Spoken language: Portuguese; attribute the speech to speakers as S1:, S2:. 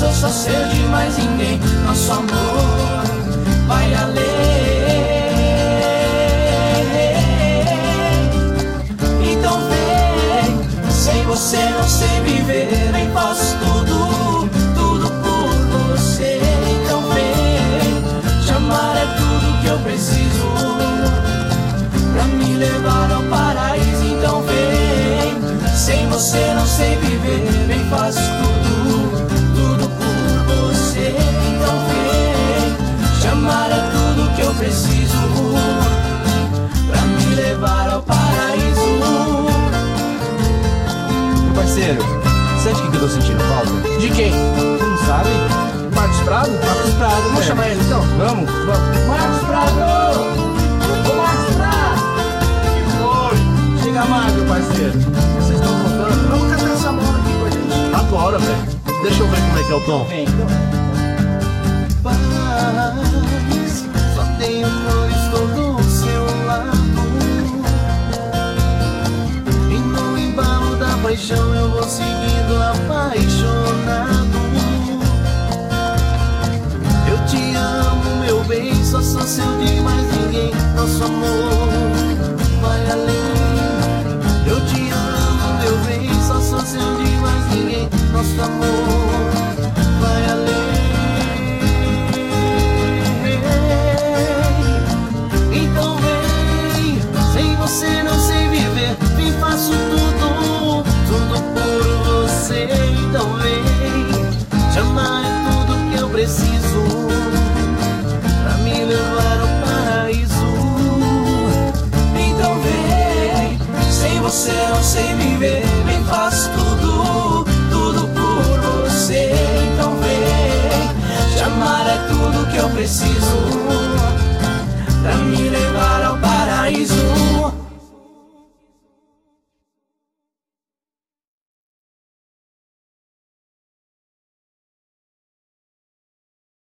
S1: sou só seu de mais ninguém. Nosso amor vai além. Então vem, sem você não sei viver. Vem, faço tudo, tudo por você. Então vem, te amar é tudo que eu preciso pra me levar ao paraíso. Então vem, sem você não sei viver. Vem, faço tudo, tudo por você. Então vem, te amar é tudo que eu preciso pra me levar ao paraíso.
S2: Meu parceiro, sabe o que eu tô sentindo falta?
S3: De quem?
S2: Você não sabe?
S3: Marcos Prado?
S2: Marcos Prado,
S3: Vamos
S2: velho.
S3: chamar ele então?
S2: Vamos.
S3: Marcos Prado! Ô Marcos Prado!
S2: Chega mais, meu parceiro.
S3: Vocês estão contando? Vamos cantar essa moda aqui com a gente.
S4: Agora, velho. Deixa eu ver como é que é o tom.
S2: Vem, então.
S1: Paz, só tenho flores, estou do seu lado. E no embalo da paixão eu vou seguindo apaixonado. Eu te amo, meu bem, só sou seu de mais ninguém. Nosso amor vai além. Eu te amo, meu bem, só sou seu de mais ninguém. Nosso amor vai além. Então vem, sem você não sei viver. Vem, faço tudo, tudo por você. Então vem.